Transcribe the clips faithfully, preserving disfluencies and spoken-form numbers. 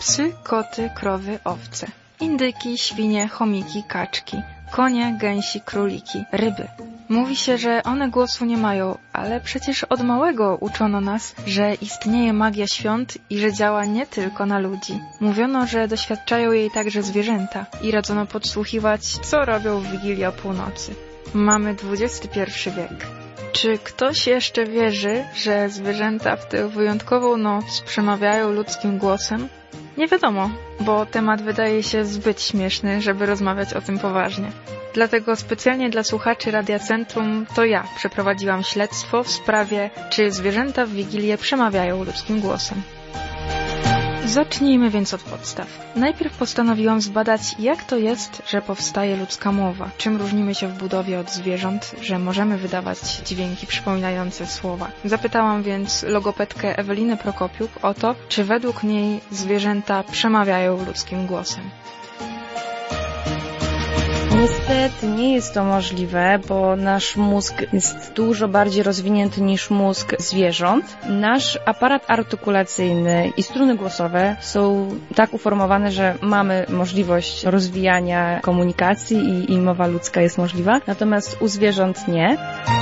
psy, koty, krowy, owce, indyki, świnie, chomiki, kaczki, konie, gęsi, króliki, ryby. Mówi się, że one głosu nie mają, ale przecież od małego uczono nas, że istnieje magia świąt i że działa nie tylko na ludzi. Mówiono, że doświadczają jej także zwierzęta i radzono podsłuchiwać, co robią w Wigilię o północy. Mamy dwudziesty pierwszy wiek. Czy ktoś jeszcze wierzy, że zwierzęta w tę wyjątkową noc przemawiają ludzkim głosem? Nie wiadomo, bo temat wydaje się zbyt śmieszny, żeby rozmawiać o tym poważnie. Dlatego specjalnie dla słuchaczy Radia Centrum to ja przeprowadziłam śledztwo w sprawie, czy zwierzęta w Wigilię przemawiają ludzkim głosem. Zacznijmy więc od podstaw. Najpierw postanowiłam zbadać, jak to jest, że powstaje ludzka mowa. Czym różnimy się w budowie od zwierząt, że możemy wydawać dźwięki przypominające słowa. Zapytałam więc logopedkę Ewelinę Prokopiuk o to, czy według niej zwierzęta przemawiają ludzkim głosem. Niestety nie jest to możliwe, bo nasz mózg jest dużo bardziej rozwinięty niż mózg zwierząt. Nasz aparat artykulacyjny i struny głosowe są tak uformowane, że mamy możliwość rozwijania komunikacji i, i mowa ludzka jest możliwa, natomiast u zwierząt nie.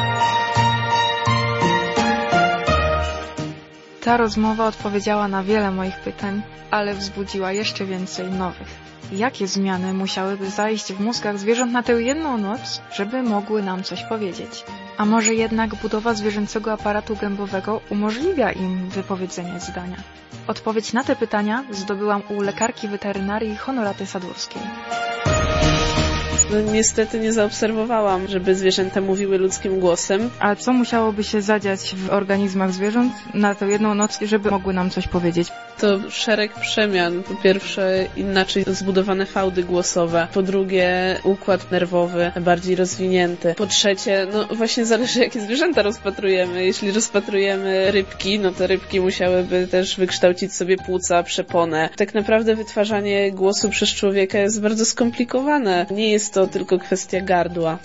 Ta rozmowa odpowiedziała na wiele moich pytań, ale wzbudziła jeszcze więcej nowych. Jakie zmiany musiałyby zajść w mózgach zwierząt na tę jedną noc, żeby mogły nam coś powiedzieć? A może jednak budowa zwierzęcego aparatu gębowego umożliwia im wypowiedzenie zdania? Odpowiedź na te pytania zdobyłam u lekarki weterynarii Honoraty Sadurskiej. No, niestety nie zaobserwowałam, żeby zwierzęta mówiły ludzkim głosem. A co musiałoby się zadziać w organizmach zwierząt na tę jedną noc, żeby mogły nam coś powiedzieć? To szereg przemian. Po pierwsze, inaczej zbudowane fałdy głosowe. Po drugie, układ nerwowy bardziej rozwinięty. Po trzecie, no właśnie zależy, jakie zwierzęta rozpatrujemy. Jeśli rozpatrujemy rybki, no to rybki musiałyby też wykształcić sobie płuca, przeponę. Tak naprawdę wytwarzanie głosu przez człowieka jest bardzo skomplikowane. Nie jest to tylko kwestia gardła.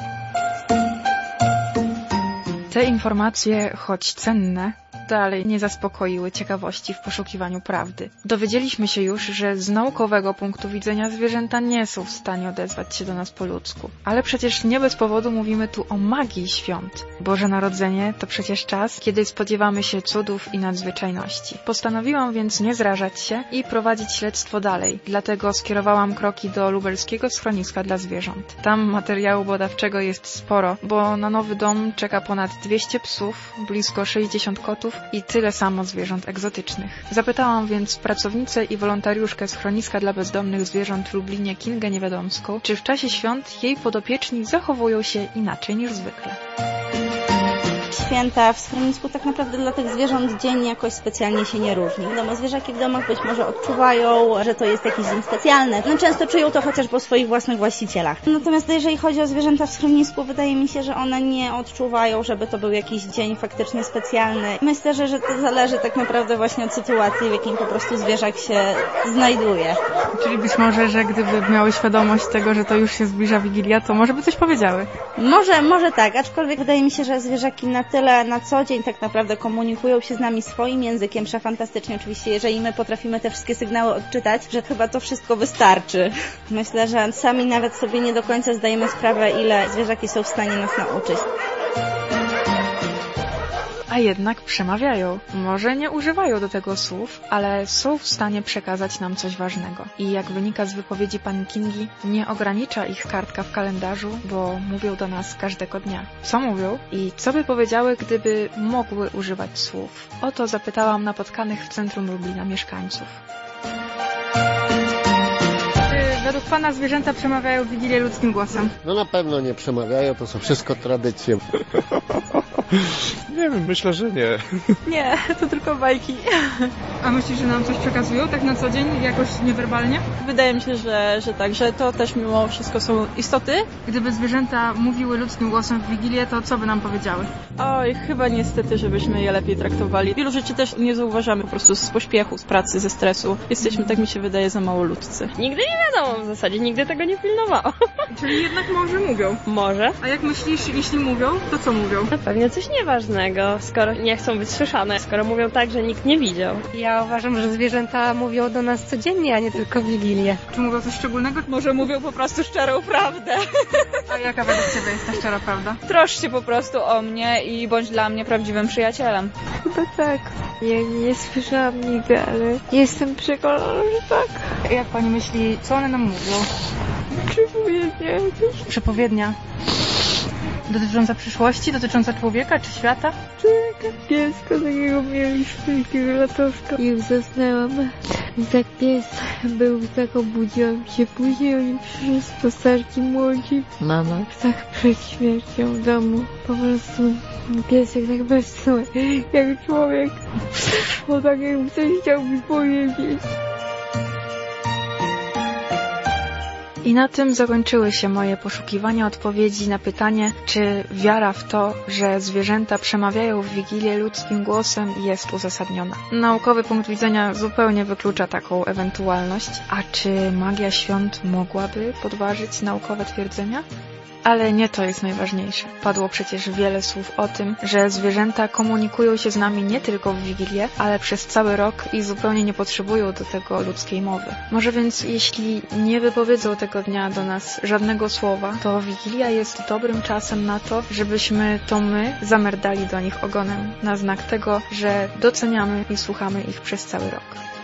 Te informacje, choć cenne, dalej nie zaspokoiły ciekawości w poszukiwaniu prawdy. Dowiedzieliśmy się już, że z naukowego punktu widzenia zwierzęta nie są w stanie odezwać się do nas po ludzku. Ale przecież nie bez powodu mówimy tu o magii świąt. Boże Narodzenie to przecież czas, kiedy spodziewamy się cudów i nadzwyczajności. Postanowiłam więc nie zrażać się i prowadzić śledztwo dalej. Dlatego skierowałam kroki do lubelskiego schroniska dla zwierząt. Tam materiału badawczego jest sporo, bo na nowy dom czeka ponad dwieście psów, blisko sześćdziesiąt kotów i tyle samo zwierząt egzotycznych. Zapytałam więc pracownicę i wolontariuszkę schroniska dla bezdomnych zwierząt w Lublinie Kingę Niewiadomską, czy w czasie świąt jej podopieczni zachowują się inaczej niż zwykle. Święta w schronisku tak naprawdę dla tych zwierząt dzień jakoś specjalnie się nie różni. Wiadomo, zwierzaki w domach być może odczuwają, że to jest jakiś dzień specjalny. No często czują to chociaż po swoich własnych właścicielach. Natomiast jeżeli chodzi o zwierzęta w schronisku, wydaje mi się, że one nie odczuwają, żeby to był jakiś dzień faktycznie specjalny. Myślę, że, że to zależy tak naprawdę właśnie od sytuacji, w jakim po prostu zwierzak się znajduje. Czyli być może, że gdyby miały świadomość tego, że to już się zbliża Wigilia, to może by coś powiedziały? Może, może tak, aczkolwiek wydaje mi się, że zwierzaki na tyle na co dzień tak naprawdę komunikują się z nami swoim językiem, przefantastycznie oczywiście, jeżeli my potrafimy te wszystkie sygnały odczytać, że chyba to wszystko wystarczy. Myślę, że sami nawet sobie nie do końca zdajemy sprawę, ile zwierzaki są w stanie nas nauczyć. A jednak przemawiają. Może nie używają do tego słów, ale są w stanie przekazać nam coś ważnego. I jak wynika z wypowiedzi pani Kingi, nie ogranicza ich kartka w kalendarzu, bo mówią do nas każdego dnia. Co mówią i co by powiedziały, gdyby mogły używać słów? O to zapytałam napotkanych w centrum Lublina mieszkańców. Według pana zwierzęta przemawiają w Wigilię ludzkim głosem? No na pewno nie przemawiają, to są wszystko tradycje. Nie wiem, myślę, że nie. Nie, to tylko bajki. A myślisz, że nam coś przekazują tak na co dzień, jakoś niewerbalnie? Wydaje mi się, że, że tak, że to też mimo wszystko są istoty. Gdyby zwierzęta mówiły ludzkim głosem w Wigilię, to co by nam powiedziały? Oj, chyba niestety, żebyśmy je lepiej traktowali. Wielu rzeczy też nie zauważamy po prostu z pośpiechu, z pracy, ze stresu. Jesteśmy, tak mi się wydaje, za mało ludzcy. Nigdy nie wiadomo w zasadzie, nigdy tego nie pilnowało. Czyli jednak może mówią? Może. A jak myślisz, jeśli mówią, to co mówią? No pewnie coś nieważnego. innego, skoro nie chcą być słyszane, skoro mówią tak, że nikt nie widział. Ja uważam, że zwierzęta mówią do nas codziennie, a nie tylko w Wigilię. Czy mówią coś szczególnego? Może mówią po prostu szczerą prawdę. A jaka według Ciebie jest ta szczera prawda? Troszcz się po prostu o mnie i bądź dla mnie prawdziwym przyjacielem. Chyba tak. Ja nie słyszałam nigdy, ale jestem przekonana, że tak. Jak Pani myśli, co one nam mówią? Przepowiednia jakieś. Przepowiednia. Dotycząca przyszłości? Dotycząca człowieka czy świata? Tak, pieska takiego mieliśmy, takiego latoszka. I już zasnęłam. I tak pies był, tak obudziłam się. Później oni przyszli z postarki młodzi. Mama tak przed śmiercią w domu. Po prostu piesek tak westchnął, jak człowiek. O tak jakby coś chciał mi powiedzieć. I na tym zakończyły się moje poszukiwania odpowiedzi na pytanie, czy wiara w to, że zwierzęta przemawiają w Wigilię ludzkim głosem, jest uzasadniona. Naukowy punkt widzenia zupełnie wyklucza taką ewentualność. A czy magia świąt mogłaby podważyć naukowe twierdzenia? Ale nie to jest najważniejsze. Padło przecież wiele słów o tym, że zwierzęta komunikują się z nami nie tylko w Wigilię, ale przez cały rok i zupełnie nie potrzebują do tego ludzkiej mowy. Może więc jeśli nie wypowiedzą tego dnia do nas żadnego słowa, to Wigilia jest dobrym czasem na to, żebyśmy to my zamerdali do nich ogonem, na znak tego, że doceniamy i słuchamy ich przez cały rok.